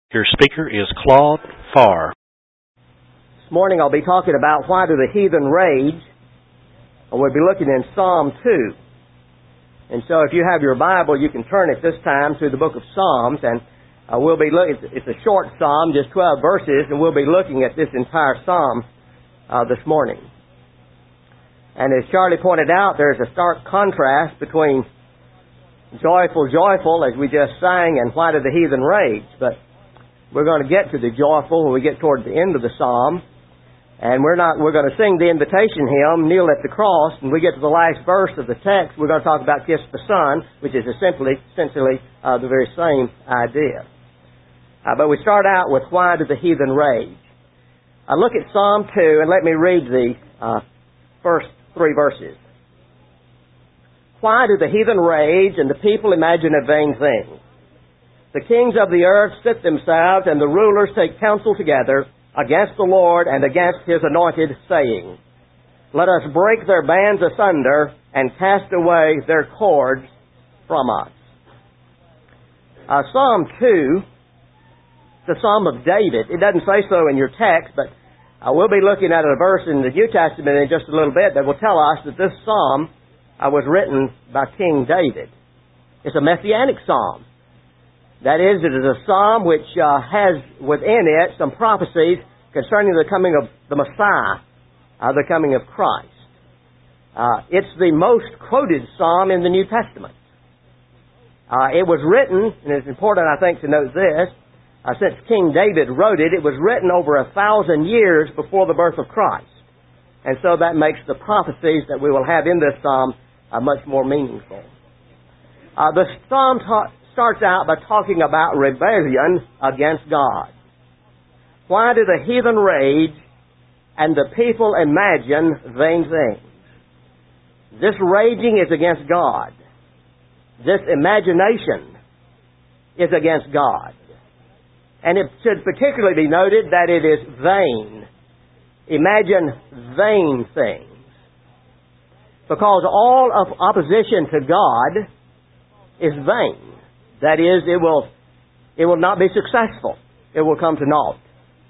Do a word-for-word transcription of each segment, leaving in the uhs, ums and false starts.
Your speaker is Claude Farr. This morning I'll be talking about why do the heathen rage, and we'll be looking in Psalm two. And so if you have your Bible, you can turn at this time to the book of Psalms, and uh, we'll be looking. It's a short psalm, just twelve verses, and we'll be looking at this entire psalm uh, this morning. And as Charlie pointed out, there's a stark contrast between joyful, joyful, as we just sang, and why do the heathen rage? But we're going to get to the joyful when we get toward the end of the psalm. And we're not, we're going to sing the invitation hymn, Kneel at the Cross, and we get to the last verse of the text, we're going to talk about Kiss the Son, which is essentially, essentially uh, the very same idea. Uh, but we start out with why do the heathen rage? I look at Psalm two, and let me read the uh, first three verses. Why do the heathen rage, and the people imagine a vain thing? The kings of the earth sit themselves, and the rulers take counsel together against the Lord and against His anointed, saying, Let us break their bands asunder and cast away their cords from us. Uh, Psalm two, the Psalm of David. It doesn't say so in your text, but uh, we'll be looking at a verse in the New Testament in just a little bit that will tell us that this psalm uh, was written by King David. It's a messianic psalm. That is, it is a psalm which uh, has within it some prophecies concerning the coming of the Messiah, uh, the coming of Christ. Uh, it's the most quoted psalm in the New Testament. Uh, it was written, and it's important, I think, to note this, uh, since King David wrote it, it was written over a thousand years before the birth of Christ. And so that makes the prophecies that we will have in this psalm uh, much more meaningful. Uh, the psalm ta- starts out by talking about rebellion against God. Why do the heathen rage and the people imagine vain things? This raging is against God. This imagination is against God. And it should particularly be noted that it is vain. Imagine vain things. Because all of opposition to God is vain. That is, it will it will not be successful. It will come to naught.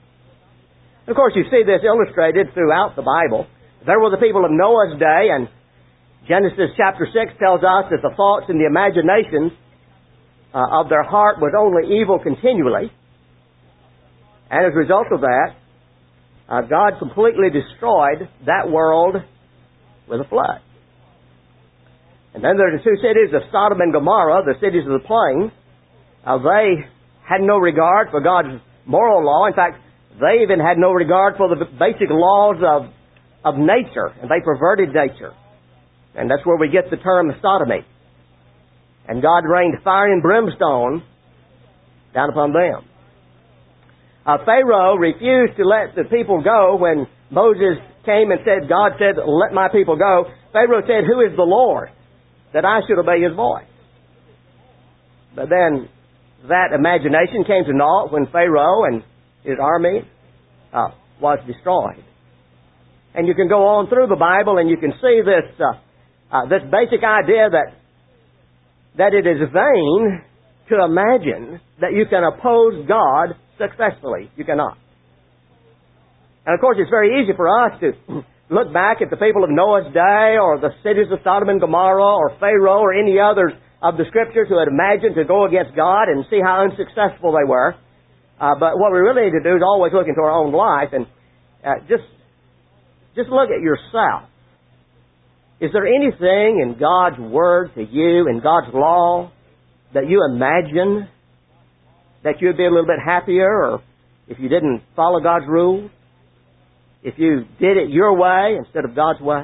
Of course, you see this illustrated throughout the Bible. There were the people of Noah's day, and Genesis chapter six tells us that the thoughts and the imaginations uh, of their heart was only evil continually. And as a result of that, uh, God completely destroyed that world with a flood. And then there are the two cities of Sodom and Gomorrah, the cities of the plains. Uh, they had no regard for God's moral law. In fact, they even had no regard for the basic laws of, of nature, and they perverted nature. And that's where we get the term sodomy. And God rained fire and brimstone down upon them. Uh, Pharaoh refused to let the people go when Moses came and said, God said, let my people go. Pharaoh said, who is the Lord, that I should obey His voice? But then that imagination came to naught when Pharaoh and his army uh, was destroyed. And you can go on through the Bible and you can see this uh, uh, this basic idea that that it is vain to imagine that you can oppose God successfully. You cannot. And of course it's very easy for us to look back at the people of Noah's day or the cities of Sodom and Gomorrah or Pharaoh or any others of the Scriptures who had imagined to go against God and see how unsuccessful they were. Uh, but what we really need to do is always look into our own life and uh, just, just look at yourself. Is there anything in God's Word to you, in God's law, that you imagine that you'd be a little bit happier, or if you didn't follow God's rules? If you did it your way instead of God's way?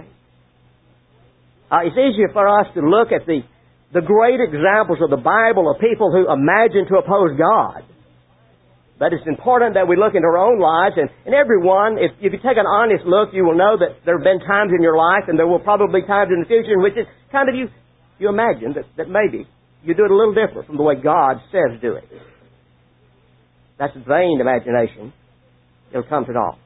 Uh, it's easier for us to look at the, the great examples of the Bible of people who imagine to oppose God. But it's important that we look into our own lives, and, and everyone, if, if you take an honest look, you will know that there have been times in your life, and there will probably be times in the future in which it's kind of you, you imagine that, that maybe you do it a little different from the way God says do it. That's vain imagination. It'll come to naught.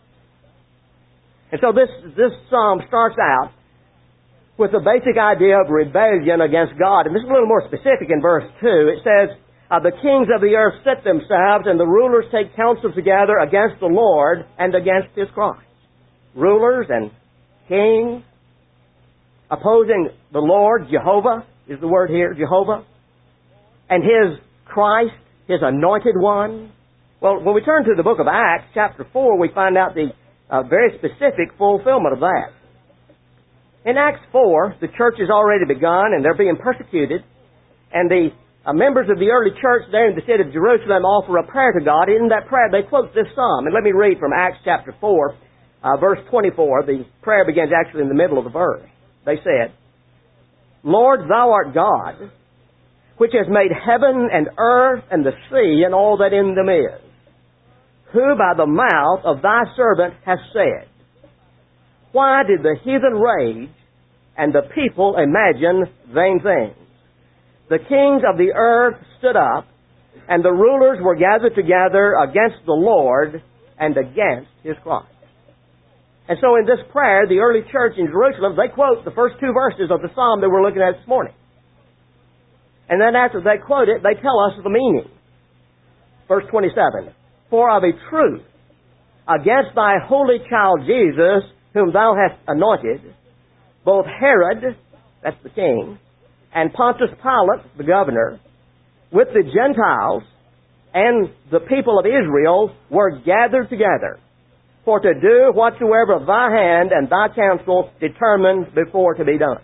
And so this, this psalm starts out with the basic idea of rebellion against God. And this is a little more specific in verse two. It says, Uh, the kings of the earth set themselves, and the rulers take counsel together against the Lord and against His Christ. Rulers and kings opposing the Lord, Jehovah is the word here, Jehovah, and His Christ, His anointed one. Well, when we turn to the book of Acts, chapter four, we find out the uh, very specific fulfillment of that. In Acts four, the church has already begun, and they're being persecuted, and the uh, members of the early church there in the city of Jerusalem offer a prayer to God. In that prayer, they quote this psalm. And let me read from Acts chapter four, uh, verse twenty-four. The prayer begins actually in the middle of the verse. They said, Lord, Thou art God, which has made heaven and earth and the sea and all that in them is, who by the mouth of Thy servant hast said, why did the heathen rage and the people imagine vain things? The kings of the earth stood up, and the rulers were gathered together against the Lord and against His Christ. And so in this prayer, the early church in Jerusalem, they quote the first two verses of the psalm that we're looking at this morning. And then after they quote it, they tell us the meaning. Verse twenty-seven, for of a truth, against Thy holy child Jesus, whom Thou hast anointed, both Herod, that's the king, and Pontius Pilate, the governor, with the Gentiles and the people of Israel were gathered together for to do whatsoever Thy hand and Thy counsel determined before to be done.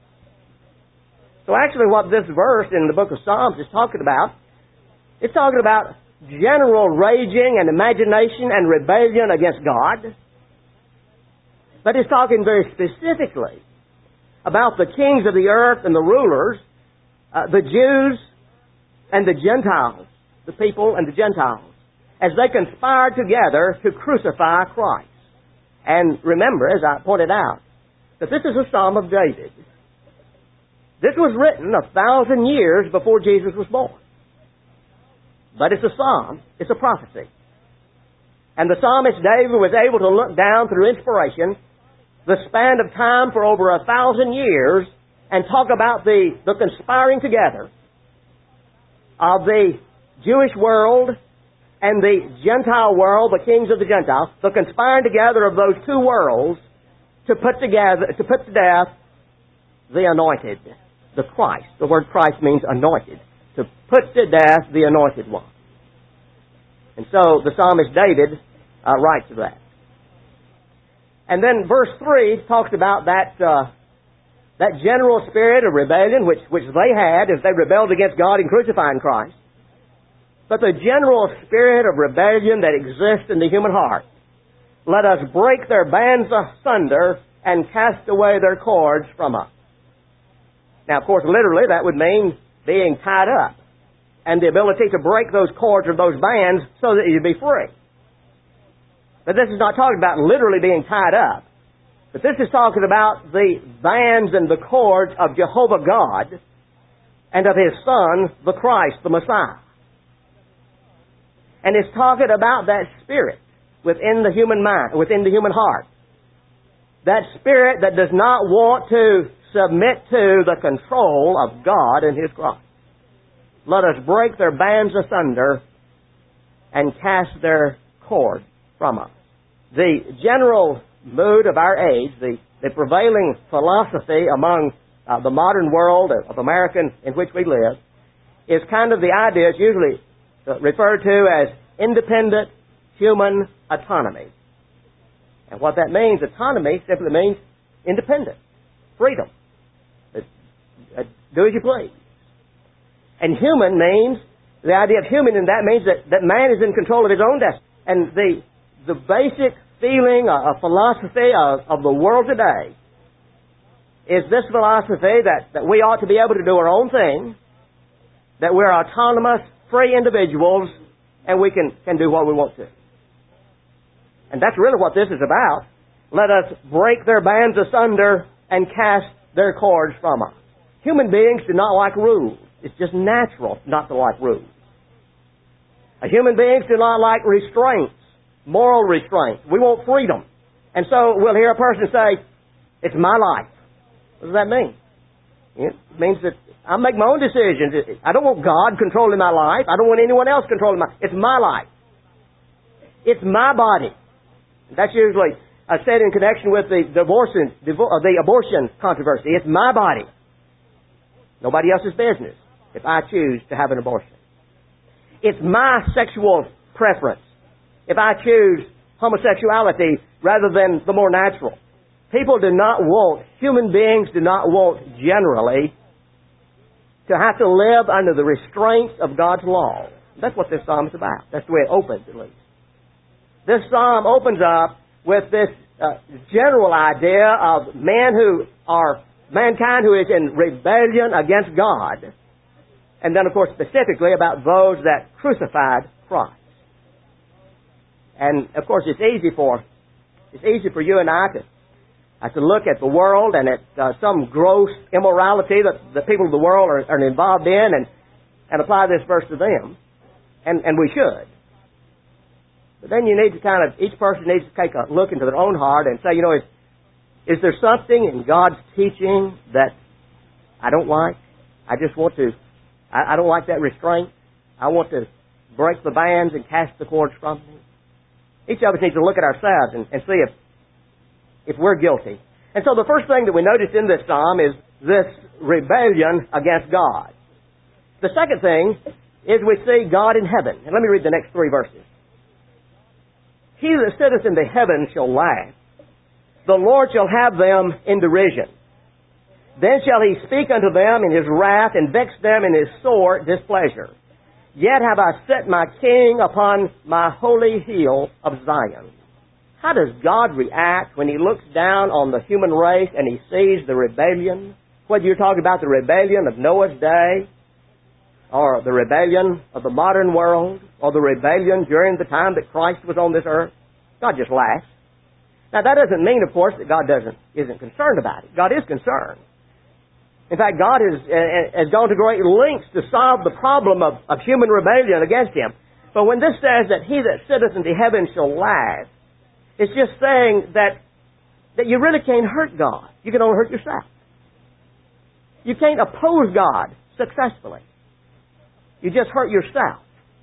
So actually what this verse in the book of Psalms is talking about, it's talking about general raging and imagination and rebellion against God. But it's talking very specifically about the kings of the earth and the rulers, uh, the Jews and the Gentiles, the people and the Gentiles, as they conspired together to crucify Christ. And remember, as I pointed out, that this is a Psalm of David. This was written a thousand years before Jesus was born. But it's a psalm, it's a prophecy. And the psalmist David was able to look down through inspiration the span of time for over a thousand years and talk about the, the conspiring together of the Jewish world and the Gentile world, the kings of the Gentiles, the conspiring together of those two worlds to put together, to put to death the anointed, the Christ. The word Christ means anointed. To put to death the anointed one. And so the psalmist David uh, writes of that. And then verse three talks about that uh, that general spirit of rebellion which, which they had as they rebelled against God in crucifying Christ. But the general spirit of rebellion that exists in the human heart. Let us break their bands asunder and cast away their cords from us. Now, of course, literally that would mean being tied up and the ability to break those cords or those bands so that you'd be free. But this is not talking about literally being tied up. But this is talking about the bands and the cords of Jehovah God and of His Son, the Christ, the Messiah. And it's talking about that spirit within the human mind, within the human heart. That spirit that does not want to submit to the control of God and His Christ. Let us break their bands asunder and cast their cords from us. The general mood of our age, the, the prevailing philosophy among uh, the modern world of American in which we live, is kind of the idea, it's usually referred to as independent human autonomy. And what that means, autonomy, simply means independent, freedom. Do as you please. And human means, the idea of human in that means that, that man is in control of his own destiny. And the the basic feeling, a, a philosophy of, of the world today is this philosophy that, that we ought to be able to do our own thing, that we're autonomous, free individuals, and we can, can do what we want to. And that's really what this is about. Let us break their bands asunder and cast their cords from us. Human beings do not like rules. It's just natural not to like rules. Human beings do not like restraints, moral restraints. We want freedom. And so we'll hear a person say, it's my life. What does that mean? It means that I make my own decisions. I don't want God controlling my life. I don't want anyone else controlling my life. It's my life. It's my body. That's usually uh, said in connection with the divorce, divor- uh, the abortion controversy. It's my body. Nobody else's business if I choose to have an abortion. It's my sexual preference if I choose homosexuality rather than the more natural. People do not want, human beings do not want generally to have to live under the restraints of God's law. That's what this psalm is about. That's the way it opens, at least. This psalm opens up with this uh, general idea of men who are, mankind who is in rebellion against God. And then, of course, specifically about those that crucified Christ. And, of course, it's easy for, it's easy for you and I to, uh, to look at the world and at uh, some gross immorality that the people of the world are, are involved in and, and apply this verse to them. And, and we should. But then you need to kind of, each person needs to take a look into their own heart and say, you know, is, is there something in God's teaching that I don't like? I just want to, I, I don't like that restraint. I want to break the bands and cast the cords from me. Each of us needs to look at ourselves and, and see if, if we're guilty. And so the first thing that we notice in this psalm is this rebellion against God. The second thing is we see God in heaven. And let me read the next three verses. He that sitteth in the heavens shall laugh. The Lord shall have them in derision. Then shall he speak unto them in his wrath, and vex them in his sore displeasure. Yet have I set my king upon my holy hill of Zion. How does God react when he looks down on the human race and he sees the rebellion? Whether you're talking about the rebellion of Noah's day, or the rebellion of the modern world, or the rebellion during the time that Christ was on this earth, God just laughs. Now that doesn't mean, of course, that God doesn't isn't concerned about it. God is concerned. In fact, God has, has gone to great lengths to solve the problem of, of human rebellion against Him. But when this says that he that sitteth in the heavens shall laugh, it's just saying that, that you really can't hurt God. You can only hurt yourself. You can't oppose God successfully. You just hurt yourself.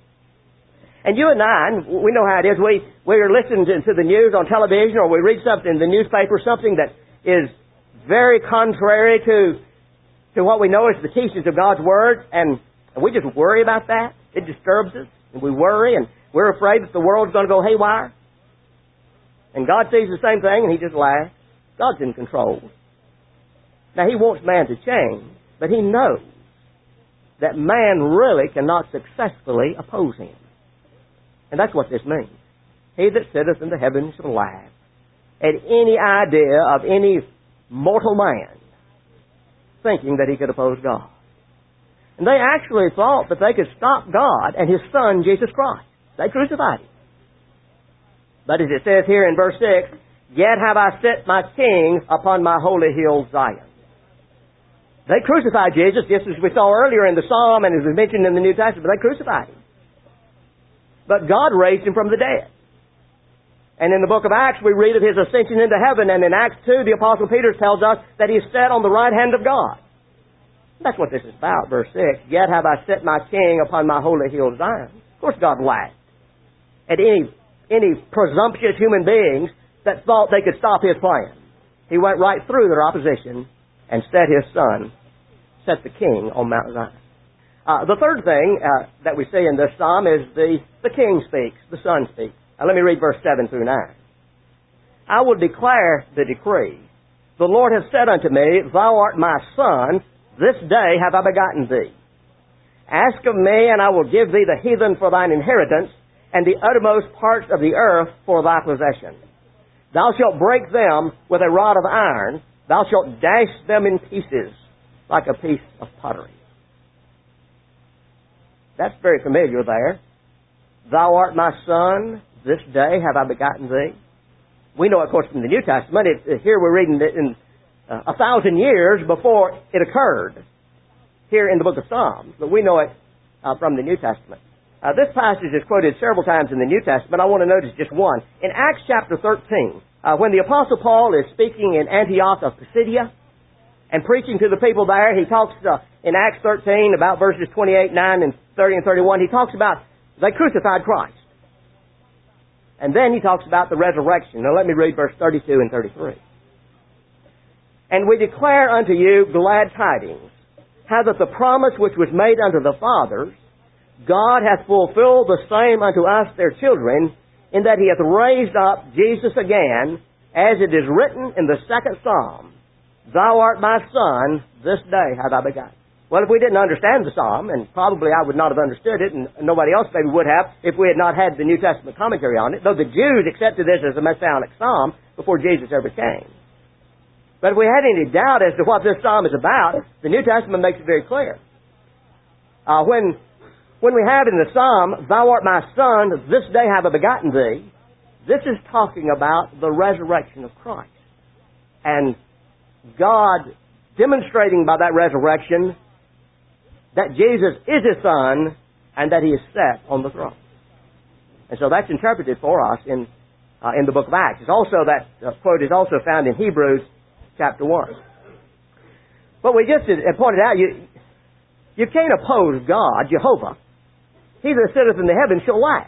And you and I, and we know how it is, we, we're listening to, to the news on television or we read something in the newspaper, something that is very contrary to, to what we know is the teachings of God's Word, and, and we just worry about that. It disturbs us, and we worry, and we're afraid that the world's going to go haywire. And God sees the same thing, and He just laughs. God's in control. Now, He wants man to change, but He knows that man really cannot successfully oppose Him. And that's what this means. He that sitteth in the heavens shall laugh at any idea of any mortal man thinking that he could oppose God. And they actually thought that they could stop God and His Son, Jesus Christ. They crucified Him. But as it says here in verse six, yet have I set my King upon my holy hill Zion. They crucified Jesus, just as we saw earlier in the Psalm and as was mentioned in the New Testament. They crucified Him. But God raised Him from the dead. And in the book of Acts, we read of His ascension into heaven. And in Acts two, the Apostle Peter tells us that He sat on the right hand of God. That's what this is about, verse six. Yet have I set my King upon my holy hill Zion. Of course God laughed at any, any presumptuous human beings that thought they could stop His plan. He went right through their opposition and set His Son, set the King on Mount Zion. Uh, the third thing uh, that we see in this psalm is the, the King speaks, the Son speaks. Now let me read verse seven through nine. I will declare the decree. The Lord hath said unto me, Thou art my Son, this day have I begotten thee. Ask of me, and I will give thee the heathen for thine inheritance, and the uttermost parts of the earth for thy possession. Thou shalt break them with a rod of iron, thou shalt dash them in pieces like a piece of pottery. That's very familiar there. Thou art my Son, this day have I begotten thee. We know, of course, from the New Testament, it, here we're reading it in uh, a thousand years before it occurred here in the book of Psalms, but we know it uh, from the New Testament. Uh, this passage is quoted several times in the New Testament. I want to notice just one. In Acts chapter thirteen, uh, when the Apostle Paul is speaking in Antioch of Pisidia, and preaching to the people there. He talks uh, in Acts thirteen about verses twenty-eight, nine, and thirty and thirty-one. He talks about they crucified Christ. And then he talks about the resurrection. Now let me read verse thirty-two and thirty-three. And we declare unto you glad tidings, how that the promise which was made unto the fathers, God hath fulfilled the same unto us their children, in that He hath raised up Jesus again, as it is written in the second Psalm, Thou art my Son, this day have I begotten. Well, if we didn't understand the Psalm, and probably I would not have understood it, and nobody else maybe would have, if we had not had the New Testament commentary on it, though the Jews accepted this as a Messianic Psalm before Jesus ever came. But if we had any doubt as to what this Psalm is about, the New Testament makes it very clear. Uh, when, when we have in the Psalm, Thou art my Son, this day have I begotten thee, this is talking about the resurrection of Christ. And God demonstrating by that resurrection that Jesus is His Son and that He is set on the throne. And so that's interpreted for us in, uh, in the book of Acts. It's also, that uh, quote is also found in Hebrews chapter one. But we just had pointed out, you, you can't oppose God, Jehovah. He that sitteth in the heavens shall laugh.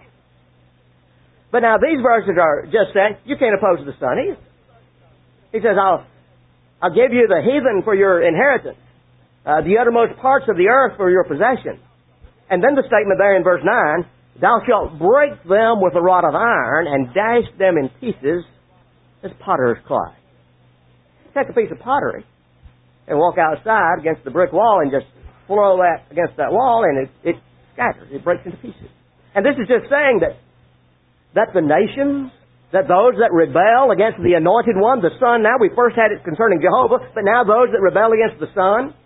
But now these verses are just saying, you can't oppose the Son either. He says, I'll, I'll give you the heathen for your inheritance, uh, the uttermost parts of the earth for your possession. And then the statement there in verse nine, Thou shalt break them with a rod of iron and dash them in pieces as potter's clay. Take a piece of pottery and walk outside against the brick wall and just throw that against that wall and it, it scatters. It breaks into pieces. And this is just saying that, that the nations, that those that rebel against the Anointed One, the Son, now we first had it concerning Jehovah, but now those that rebel against the Son,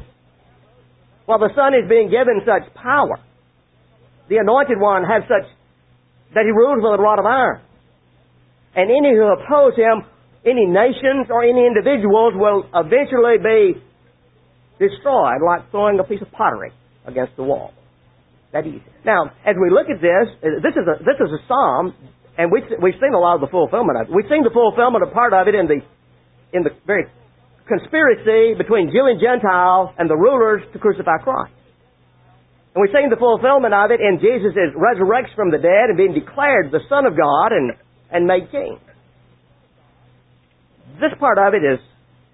while the Son is being given such power, the Anointed One has such, that He rules with a rod of iron. And any who oppose Him, any nations or any individuals will eventually be destroyed like throwing a piece of pottery against the wall. That easy. Now, as we look at this, this is a, this is a psalm, and we've, we've seen a lot of the fulfillment of it. We've seen the fulfillment of part of it in the, in the very conspiracy between Jew and Gentile and the rulers to crucify Christ. And we've seen the fulfillment of it in Jesus' resurrection from the dead and being declared the Son of God and, and made king. This part of it is,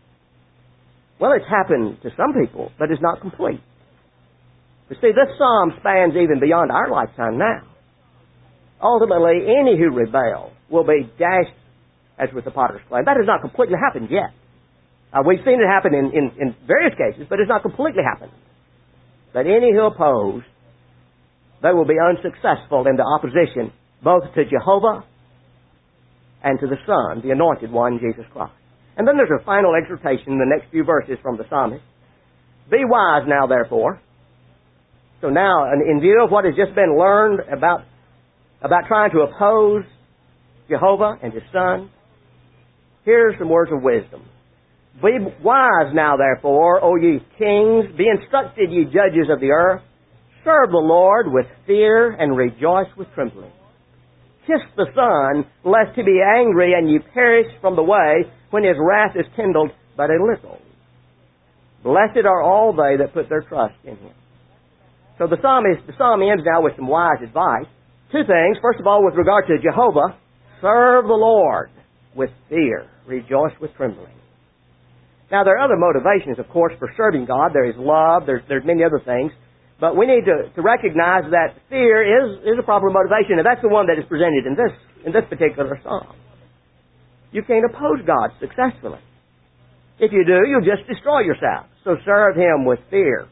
well, it's happened to some people, but it's not complete. You see, this psalm spans even beyond our lifetime now. Ultimately, any who rebel will be dashed as with the potter's clay. That has not completely happened yet. Uh, we've seen it happen in, in, in various cases, but it's not completely happened. But any who oppose, they will be unsuccessful in the opposition both to Jehovah and to the Son, the Anointed One, Jesus Christ. And then there's a final exhortation in the next few verses from the psalmist. Be wise now, therefore. So now, in view of what has just been learned about, about trying to oppose Jehovah and His Son, here's some words of wisdom. Be wise now, therefore, O ye kings. Be instructed, ye judges of the earth. Serve the Lord with fear and rejoice with trembling. Kiss the Son, lest He be angry and ye perish from the way when His wrath is kindled but a little. Blessed are all they that put their trust in Him. So the psalm, is, the psalm ends now with some wise advice. Two things. First of all, with regard to Jehovah, serve the Lord with fear. Rejoice with trembling. Now, there are other motivations, of course, for serving God. There is love. There's, there's many other things. But we need to, to recognize that fear is, is a proper motivation, and that's the one that is presented in this, in this particular psalm. You can't oppose God successfully. If you do, you'll just destroy yourself. So serve Him with fear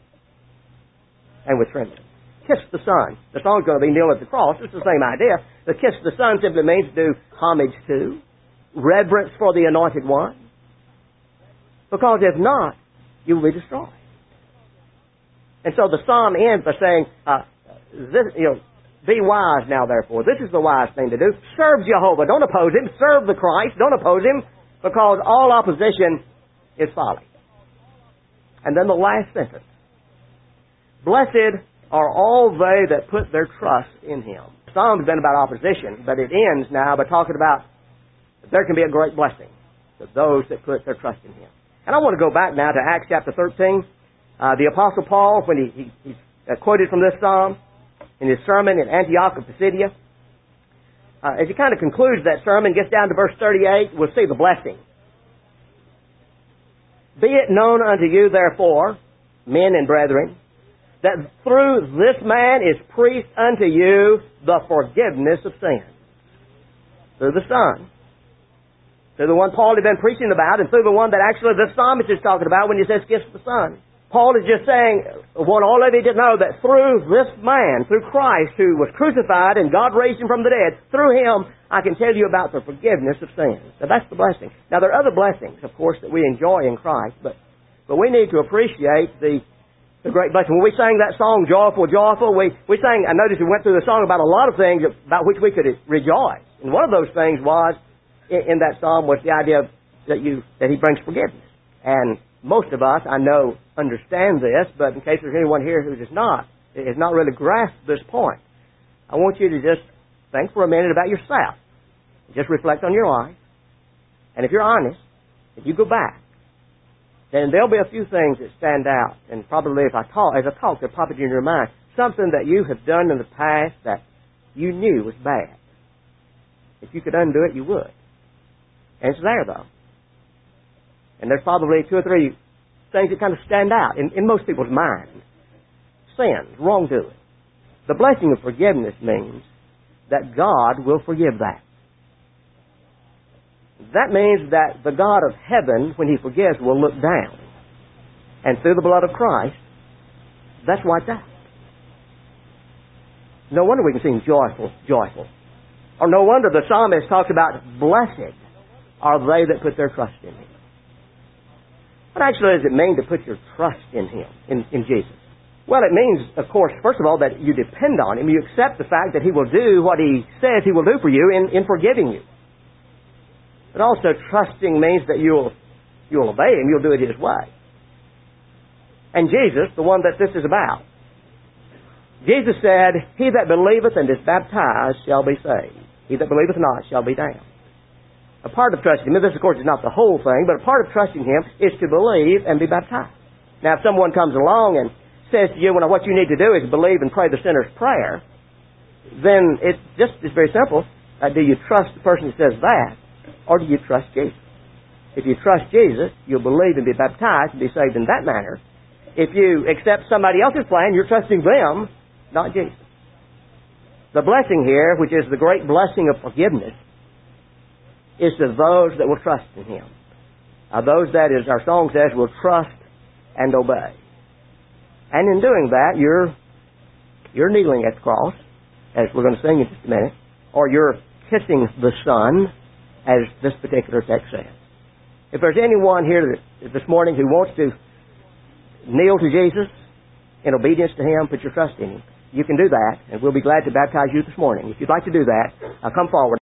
and with trembling. Kiss the Son. The song's going to be kneel at the cross. It's the same idea. The kiss the Son simply means do homage to, reverence for the Anointed One. Because if not, you will be destroyed. And so the psalm ends by saying, uh, this, you know, be wise now, therefore. This is the wise thing to do. Serve Jehovah. Don't oppose Him. Serve the Christ. Don't oppose Him, because all opposition is folly. And then the last sentence. Blessed are all they that put their trust in Him. The psalm's been about opposition, but it ends now by talking about there can be a great blessing to those that put their trust in Him. And I want to go back now to Acts chapter thirteen. Uh, the Apostle Paul, when he, he, he uh, quoted from this psalm in his sermon in Antioch of Pisidia, uh, as he kind of concludes that sermon, gets down to verse thirty-eight, we'll see the blessing. Be it known unto you, therefore, men and brethren, that through this man is preached unto you the forgiveness of sins. Through the Son. Through the one Paul had been preaching about, and through the one that actually the psalmist is talking about when he says, kiss the Son. Paul is just saying, I want all of you to know that through this man, through Christ, who was crucified and God raised him from the dead, through him, I can tell you about the forgiveness of sins. Now that's the blessing. Now there are other blessings, of course, that we enjoy in Christ, but, but we need to appreciate the, the great blessing. When we sang that song, Joyful, Joyful, we, we sang, I noticed we went through the song about a lot of things about which we could rejoice. And one of those things was, in, in that psalm, was the idea that you, that He brings forgiveness. And most of us, I know, understand this, but in case there's anyone here who does not, has not really grasped this point, I want you to just think for a minute about yourself. Just reflect on your life. And if you're honest, if you go back, then there'll be a few things that stand out. And probably if I talk, as I talk, they'll pop it in your mind. Something that you have done in the past that you knew was bad. If you could undo it, you would. And it's there, though. And there's probably two or three things that kind of stand out in, in most people's mind. Sins, wrongdoing. The blessing of forgiveness means that God will forgive that. That means that the God of heaven, when He forgives, will look down. And through the blood of Christ, that's wiped out. No wonder we can sing joyful, joyful. Or no wonder the psalmist talks about blessed are they that put their trust in Him. What actually does it mean to put your trust in Him, in, in Jesus? Well, it means, of course, first of all, that you depend on Him. You accept the fact that He will do what He says He will do for you in, in forgiving you. But also trusting means that you'll, you'll obey Him. You'll do it His way. And Jesus, the one that this is about, Jesus said, He that believeth and is baptized shall be saved. He that believeth not shall be damned. A part of trusting Him, this of course is not the whole thing, but a part of trusting Him is to believe and be baptized. Now if someone comes along and says to you, well, what you need to do is believe and pray the sinner's prayer, then it's just it's very simple. Uh, do you trust the person who says that, or do you trust Jesus? If you trust Jesus, you'll believe and be baptized and be saved in that manner. If you accept somebody else's plan, you're trusting them, not Jesus. The blessing here, which is the great blessing of forgiveness, is to those that will trust in Him. Uh, those that, as our song says, will trust and obey. And in doing that, you're you're kneeling at the cross, as we're going to sing in just a minute, or you're kissing the Son, as this particular text says. If there's anyone here that, this morning who wants to kneel to Jesus in obedience to Him, put your trust in Him, you can do that, and we'll be glad to baptize you this morning. If you'd like to do that, uh, come forward.